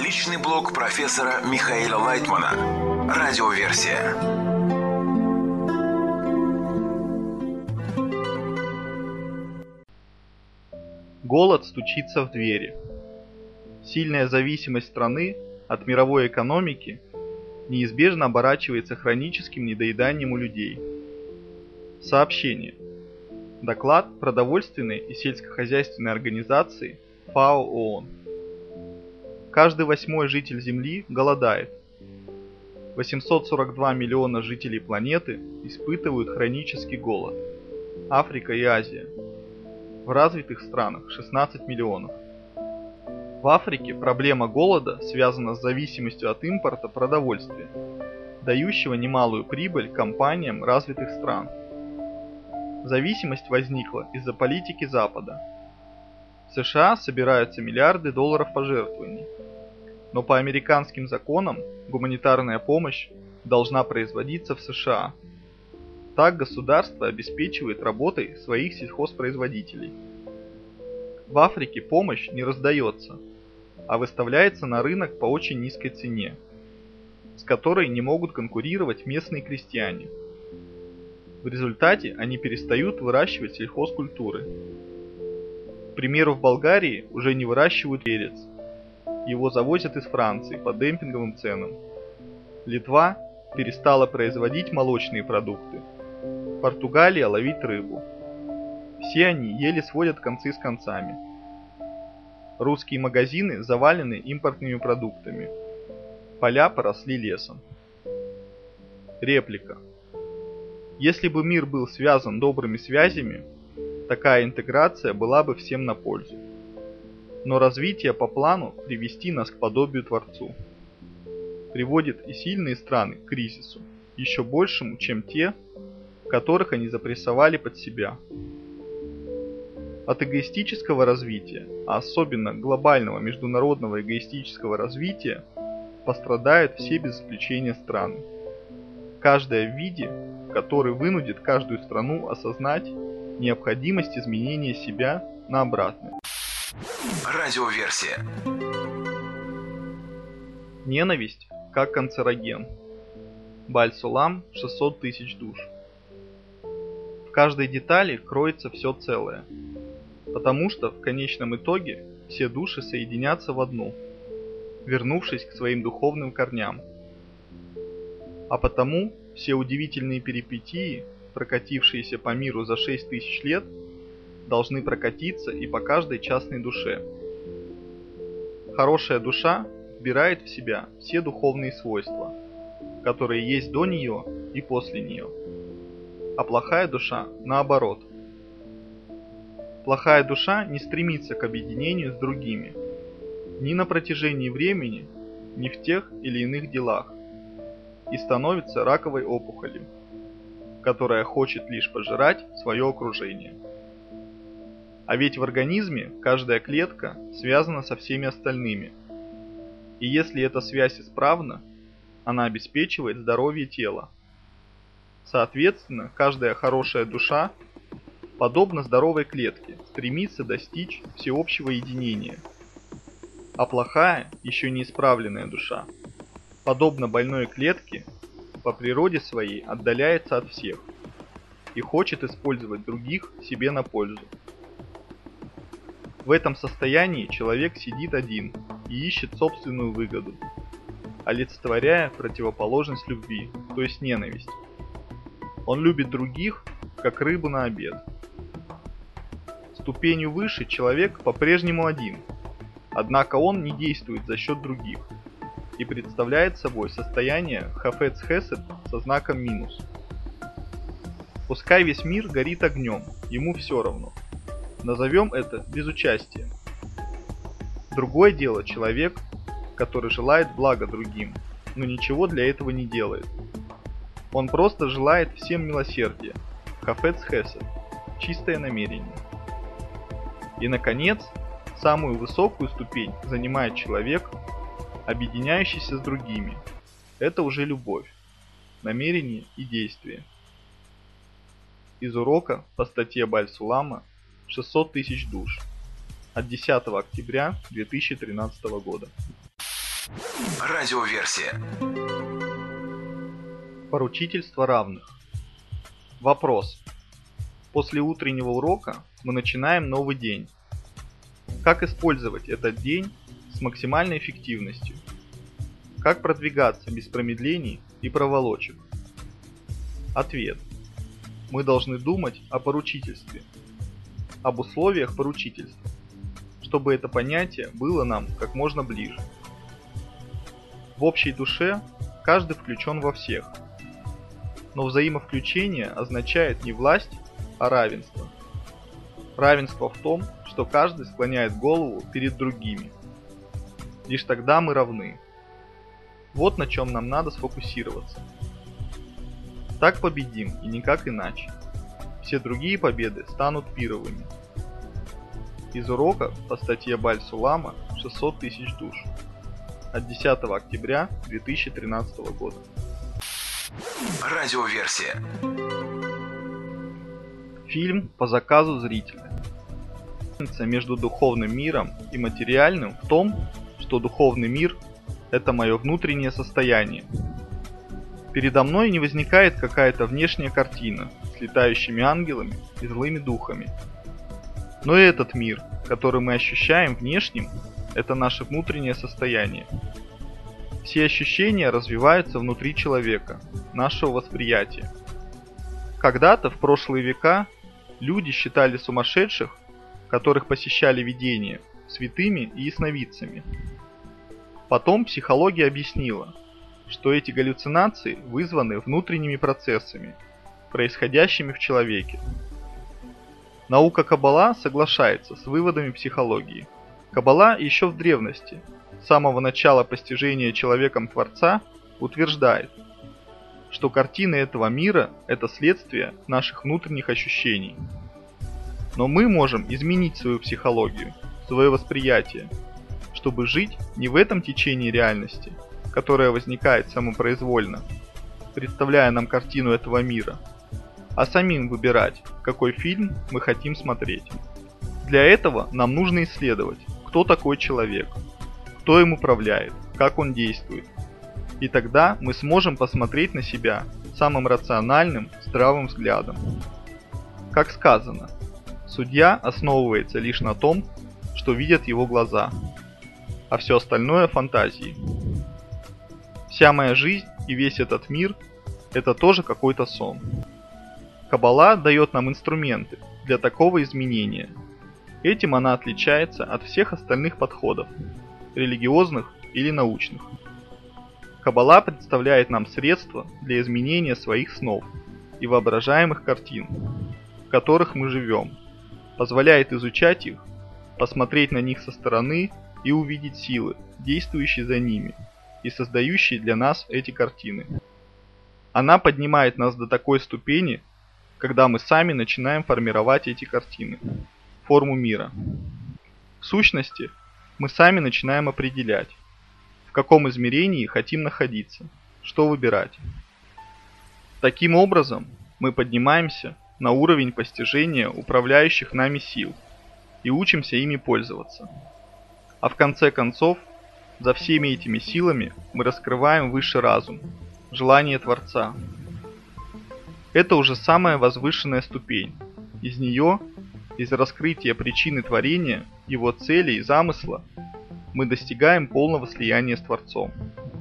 Личный блог профессора Михаила Лайтмана. Радиоверсия. Голод стучится в двери. Сильная зависимость страны от мировой экономики неизбежно оборачивается хроническим недоеданием у людей. Сообщение. Доклад Продовольственной и сельскохозяйственной организации ФАО ООН. Каждый 8-й житель Земли голодает. 842 миллиона жителей планеты испытывают хронический голод. Африка и Азия. В развитых странах 16 миллионов. В Африке проблема голода связана с зависимостью от импорта продовольствия, дающего немалую прибыль компаниям развитых стран. Зависимость возникла из-за политики Запада. В США собираются миллиарды долларов пожертвований, но по американским законам гуманитарная помощь должна производиться в США. Так государство обеспечивает работой своих сельхозпроизводителей. В Африке помощь не раздается, а выставляется на рынок по очень низкой цене, с которой не могут конкурировать местные крестьяне. В результате они перестают выращивать сельхозкультуры. К примеру, в Болгарии уже не выращивают перец. Его завозят из Франции по демпинговым ценам. Литва перестала производить молочные продукты. Португалия ловить рыбу. Все они еле сводят концы с концами. Русские магазины завалены импортными продуктами. Поля поросли лесом. Реплика. Если бы мир был связан добрыми связями, такая интеграция была бы всем на пользу. Но развитие по плану привести нас к подобию Творцу. Приводит и сильные страны к кризису, еще большему, чем те, которых они запрессовали под себя. От эгоистического развития, а особенно глобального международного эгоистического развития, пострадают все без исключения страны. Каждая в виде, который вынудит каждую страну осознать необходимость изменения себя на обратное. Радиоверсия. Ненависть как канцероген. Баль-Сулам, 600 тысяч душ. В каждой детали кроется все целое, потому что в конечном итоге все души соединятся в одну, вернувшись к своим духовным корням. А потому все удивительные перипетии, прокатившиеся по миру за 6000 лет, должны прокатиться и по каждой частной душе. Хорошая душа вбирает в себя все духовные свойства, которые есть до нее и после нее. А плохая душа наоборот. Плохая душа не стремится к объединению с другими, ни на протяжении времени, ни в тех или иных делах, и становится раковой опухолью, которая хочет лишь пожирать свое окружение. А ведь в организме каждая клетка связана со всеми остальными, и если эта связь исправна, она обеспечивает здоровье тела. Соответственно, каждая хорошая душа, подобно здоровой клетке, стремится достичь всеобщего единения, а плохая, еще не исправленная душа, подобно больной клетке, по природе своей отдаляется от всех и хочет использовать других себе на пользу. В этом состоянии человек сидит один и ищет собственную выгоду, олицетворяя противоположность любви, то есть ненависть. Он любит других, как рыбу на обед. Ступенью выше человек по-прежнему один, однако он не действует за счет других и представляет собой состояние хафец-хесед со знаком минус. Пускай весь мир горит огнем, ему все равно. Назовем это безучастием. Другое дело человек, который желает блага другим, но ничего для этого не делает. Он просто желает всем милосердия, хафец-хесед, чистое намерение. И, наконец, самую высокую ступень занимает человек, объединяющийся с другими. Это уже любовь, намерение и действие. Из урока по статье Баль-Сулама 600 тысяч душ от 10 октября 2013 года. Радиоверсия. Поручительство равных. Вопрос. После утреннего урока мы начинаем новый день. Как использовать этот день с максимальной эффективностью? Как продвигаться без промедлений и проволочек? Ответ. Мы должны думать о поручительстве, об условиях поручительства, чтобы это понятие было нам как можно ближе. В общей душе каждый включен во всех, но взаимовключение означает не власть, а равенство. Равенство в том, что каждый склоняет голову перед другими. Лишь тогда мы равны. Вот на чем нам надо сфокусироваться. Так победим и никак иначе. Все другие победы станут пировыми. Из урока по статье Баль-Сулама «600 тысяч душ» от 10 октября 2013 года. Радиоверсия. Фильм по заказу зрителя. Разница между духовным миром и материальным в том, что духовный мир – это мое внутреннее состояние. Передо мной не возникает какая-то внешняя картина с летающими ангелами и злыми духами. Но и этот мир, который мы ощущаем внешним, это наше внутреннее состояние. Все ощущения развиваются внутри человека, нашего восприятия. Когда-то, в прошлые века, люди считали сумасшедших, которых посещали видения, святыми и ясновидцами. Потом психология объяснила, что эти галлюцинации вызваны внутренними процессами, происходящими в человеке. Наука Каббала соглашается с выводами психологии. Каббала еще в древности, с самого начала постижения человеком Творца, утверждает, что картины этого мира – это следствие наших внутренних ощущений. Но мы можем изменить свою психологию, свое восприятие, чтобы жить не в этом течении реальности, которое возникает самопроизвольно, представляя нам картину этого мира, а самим выбирать, какой фильм мы хотим смотреть. Для этого нам нужно исследовать, кто такой человек, кто им управляет, как он действует. И тогда мы сможем посмотреть на себя самым рациональным, здравым взглядом. Как сказано, судья основывается лишь на том, что видят его глаза, а все остальное фантазии. Вся моя жизнь и весь этот мир – это тоже какой-то сон. Каббала дает нам инструменты для такого изменения. Этим она отличается от всех остальных подходов, религиозных или научных. Каббала представляет нам средства для изменения своих снов и воображаемых картин, в которых мы живем, позволяет изучать их, посмотреть на них со стороны и увидеть силы, действующие за ними и создающие для нас эти картины. Она поднимает нас до такой ступени, когда мы сами начинаем формировать эти картины, форму мира. В сущности, мы сами начинаем определять, в каком измерении хотим находиться, что выбирать. Таким образом, мы поднимаемся на уровень постижения управляющих нами сил и учимся ими пользоваться. А в конце концов, за всеми этими силами мы раскрываем высший разум, желание Творца. Это уже самая возвышенная ступень. Из нее, из раскрытия причины творения, его цели и замысла, мы достигаем полного слияния с Творцом.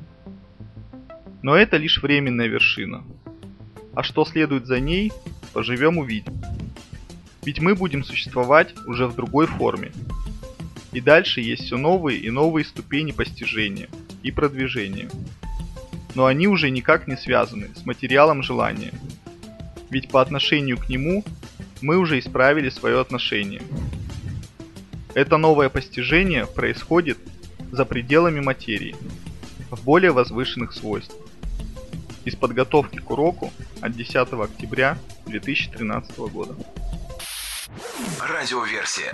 Но это лишь временная вершина. А что следует за ней, поживем увидим. Ведь мы будем существовать уже в другой форме. И дальше есть все новые и новые ступени постижения и продвижения. Но они уже никак не связаны с материалом желания. Ведь по отношению к нему мы уже исправили свое отношение. Это новое постижение происходит за пределами материи, в более возвышенных свойствах. Из подготовки к уроку от 10 октября 2013 года. Радиоверсия.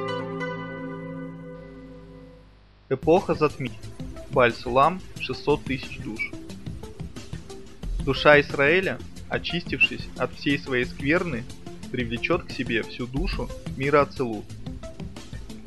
Эпоха затмений. Баль-Сулам 600 тысяч душ. Душа Израиля, очистившись от всей своей скверны, привлечет к себе всю душу мира Ацилут.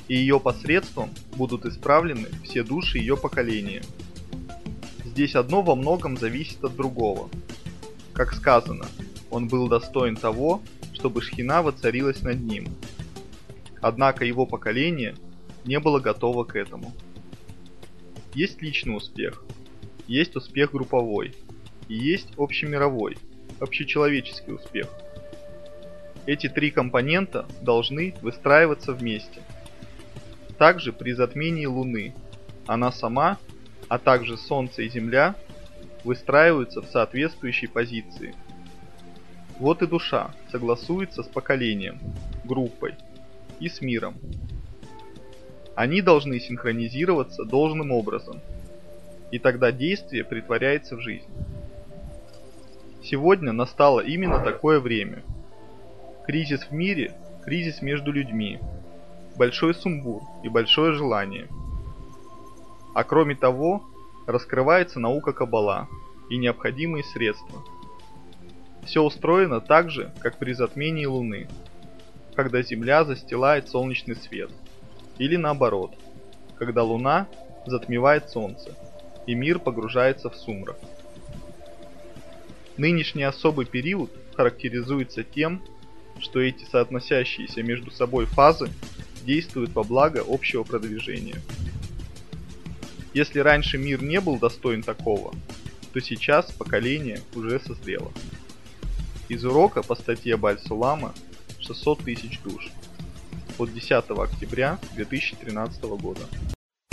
и ее посредством будут исправлены все души ее поколения. Здесь одно во многом зависит от другого. Как сказано, он был достоин того, чтобы Шхина воцарилась над ним. Однако его поколение не было готово к этому. Есть личный успех, есть успех групповой, и есть общемировой, общечеловеческий успех. Эти три компонента должны выстраиваться вместе. Также при затмении Луны она сама, а также Солнце и Земля выстраиваются в соответствующей позиции. Вот и душа согласуется с поколением, группой и с миром. Они должны синхронизироваться должным образом, и тогда действие претворяется в жизнь. Сегодня настало именно такое время. Кризис в мире, кризис между людьми, большой сумбур и большое желание. А кроме того, раскрывается наука Каббала и необходимые средства. Все устроено так же, как при затмении Луны, когда Земля застилает солнечный свет, или наоборот, когда Луна затмевает Солнце, и мир погружается в сумрак. Нынешний особый период характеризуется тем, что эти соотносящиеся между собой фазы действуют во благо общего продвижения. Если раньше мир не был достоин такого, то сейчас поколение уже созрело. Из урока по статье Баль-Сулама 600 тысяч душ от 10 октября 2013 года.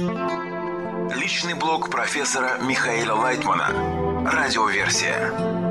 Личный блог профессора Михаила Лайтмана. Радиоверсия.